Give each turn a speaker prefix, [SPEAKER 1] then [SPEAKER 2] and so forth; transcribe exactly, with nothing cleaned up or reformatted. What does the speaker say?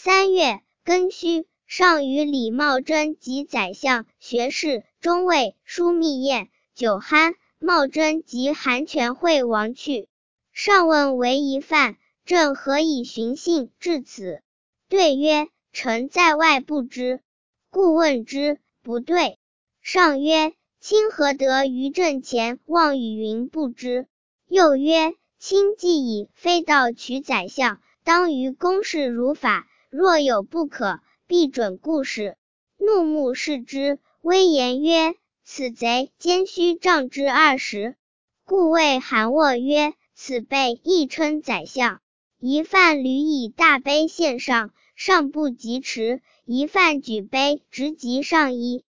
[SPEAKER 1] 三月，庚戌，上与李茂贞及宰相、学士、中尉枢密宴，酒酣，茂贞及韩全会王去。上问为一犯，朕何以寻衅至此？对曰：臣在外不知。故问之，不对。上曰：卿何得于朕前妄语云不知？又曰：卿既已非道取宰相，当于公事如法，若有不可，必准故事。怒目视之，威言曰：此贼奸须杖之二十。故谓韩沃曰：此辈亦称宰相。一犯屡以大杯献上，上不及持，一犯举杯直及上衣。